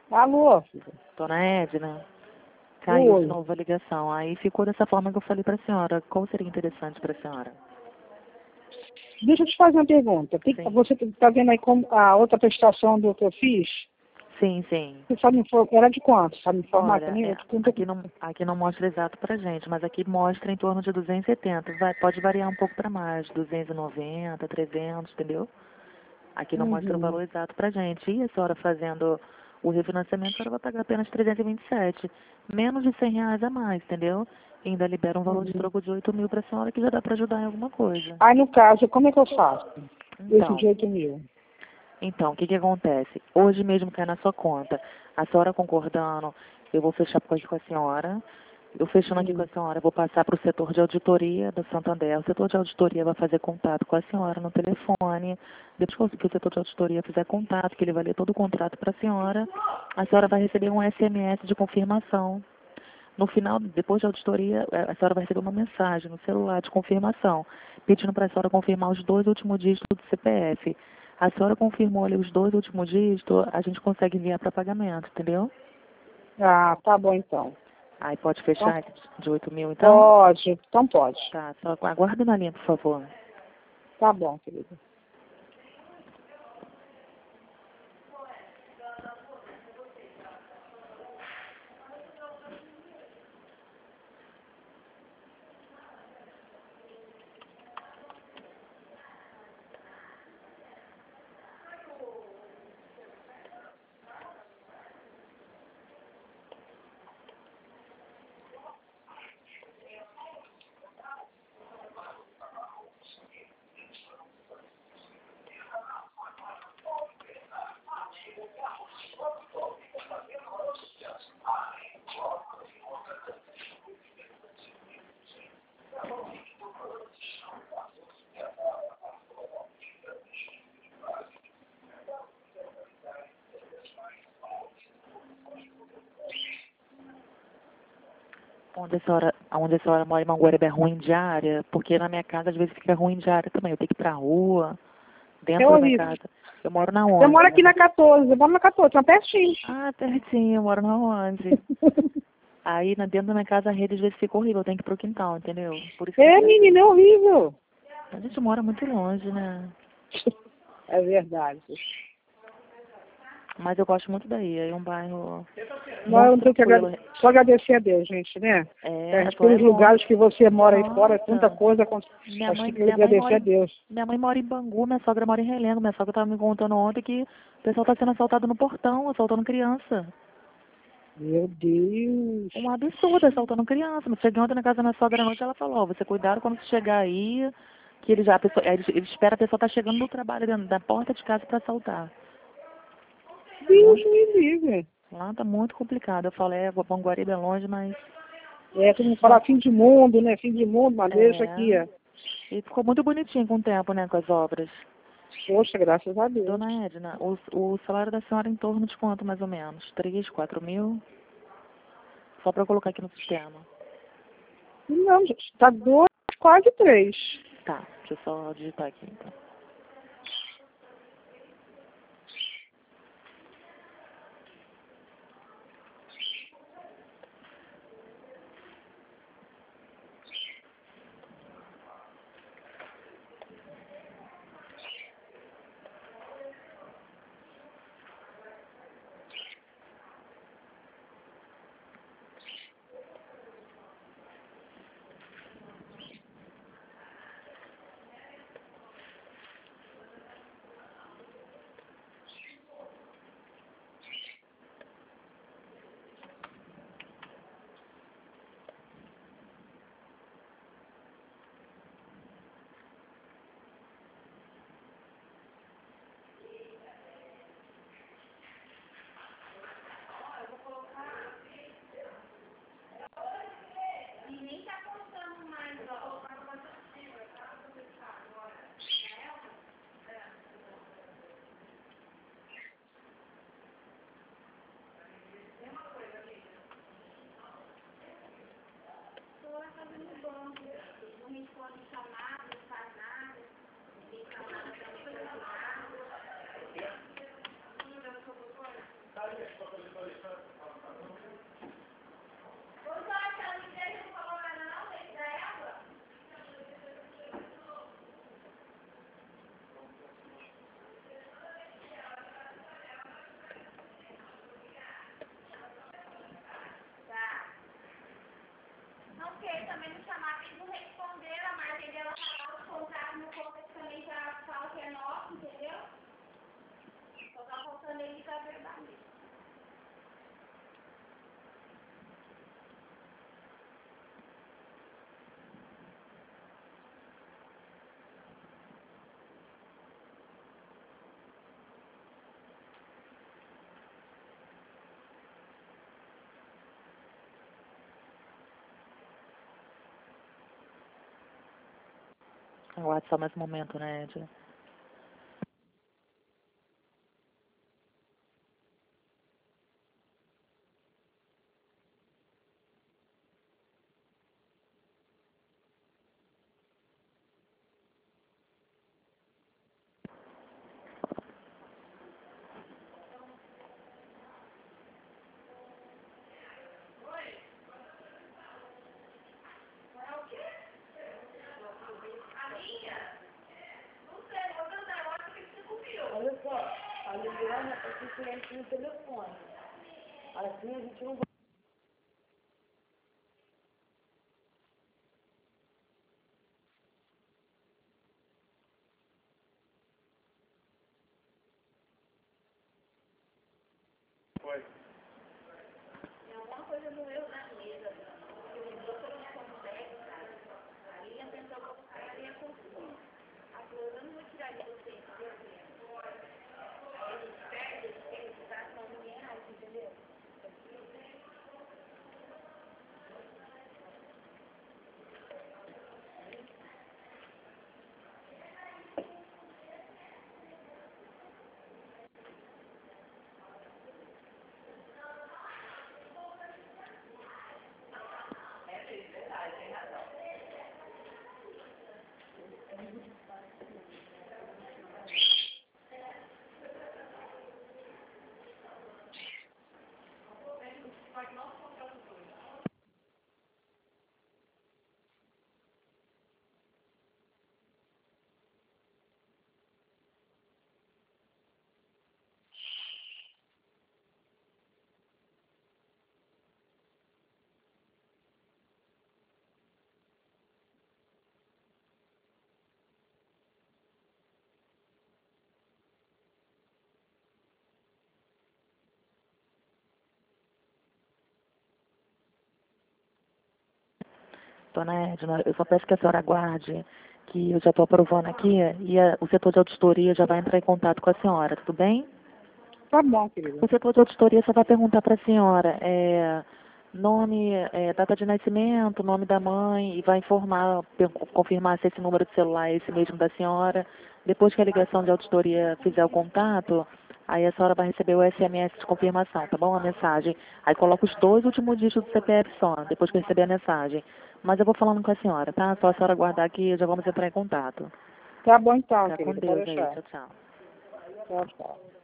Alô, filha. Dona Edna, caiu Oi. de novo a ligação. Aí ficou dessa forma que eu falei para a senhora. Qual seria interessante para a senhora? Deixa eu te fazer uma pergunta. Sim. Você está vendo aí como a outra prestação do que eu fiz? Sim, sim. Você sabe era de quanto? Sabe me informar Olha, também? aqui não mostra exato pra gente, mas aqui mostra em torno de 270. Pode variar um pouco para mais, 290, 300, entendeu? Aqui não mostra o Uhum. valor exato pra gente. E a senhora fazendo o refinanciamento, a senhora vai pagar apenas 327. Menos de R$ 100 a mais, entendeu? E ainda libera um valor de Uhum. troco de 8 mil pra senhora que já dá pra ajudar em alguma coisa. Aí, no caso, como é que eu faço? Esse de Então, 8 mil. Então, o que que acontece? Hoje mesmo cai na sua conta. A senhora concordando, eu vou fechar com a senhora. Eu fechando aqui com a Uhum. senhora, vou passar para o setor de auditoria do Santander. O setor de auditoria vai fazer contato com a senhora no telefone. Depois que o setor de auditoria fizer contato, que ele vai ler todo o contrato para a senhora vai receber um SMS de confirmação. No final, depois da auditoria, a senhora vai receber uma mensagem no celular de confirmação, pedindo para a senhora confirmar os 2 últimos dígitos do CPF. A senhora confirmou ali os 2 últimos dígitos, a gente consegue enviar para pagamento, entendeu? Ah, tá bom então. Aí pode Então, fechar de 8 mil, então? pode. Então pode. Tá, só aguarda na linha, por favor. Tá bom, querida. Onde a senhora mora em Manguareba é ruim de área? Porque na minha casa às vezes fica ruim de área também. Eu tenho que ir pra rua, É dentro da minha horrível. casa. Eu moro na Eu moro onde? aqui na 14. Eu moro na 14, tá pertinho. Ah, pertinho, eu moro na onde? Aí dentro da minha casa a rede às vezes fica horrível, eu tenho que ir pro quintal, entendeu? Por isso que É, menina, é horrível. a gente mora muito longe, né? É verdade. Mas eu gosto muito daí, é um bairro Não, eu muito não tenho que tranquilo. só agradecer a Deus, gente, né? Só é Pelos longe. lugares que você mora aí fora, é tanta Nossa, coisa. minha Acho que mãe, tem que agradecer a Deus. minha mãe mora em Bangu, minha sogra mora em Relengo. Minha sogra estava me contando ontem que o pessoal está sendo assaltado no portão, assaltando criança. Meu Deus. Um absurdo, assaltando criança. Mas cheguei ontem na casa da minha sogra à noite, ela falou, ó, você cuidado quando você chegar aí, que ele já, a pessoa, ele espera a pessoa estar chegando no trabalho, dentro da porta de casa para assaltar. Deus Muito, me livre. lá tá muito complicado. Eu falei, Guariba é longe, mas É, todo mundo só, fala fim de mundo, né? Fim de mundo, mas deixa aqui, ó. e ficou muito bonitinho com o tempo, né, com as obras. Poxa, graças a Deus. Dona Edna, o salário da senhora é em torno de quanto, mais ou menos? 3, 4 mil? Só para eu colocar aqui no sistema. Não, gente, tá 2, quase 3. Tá, deixa eu só digitar aqui, então. Aguarde só mais um momento, né, Ed? Olha só, a Liliana está com o cliente no telefone. Assim a gente não vai. Dona Edna, eu só peço que a senhora aguarde, que eu já estou aprovando aqui e o setor de auditoria já vai entrar em contato com a senhora, tudo bem? Tá bom, querida. O setor de auditoria só vai perguntar para a senhora nome, data de nascimento, nome da mãe, e vai informar, confirmar se esse número de celular é esse mesmo da senhora. Depois que a ligação de auditoria fizer o contato, aí a senhora vai receber o SMS de confirmação, tá bom? A mensagem. Aí coloca os 2 últimos dígitos do CPF só, depois que receber a mensagem. Mas eu vou falando com a senhora, tá? Só a senhora aguardar aqui, já vamos entrar em contato. Tá bom então, Fica com querida. Pode Deus aí. deixar. Tchau, tchau. Tchau, tchau.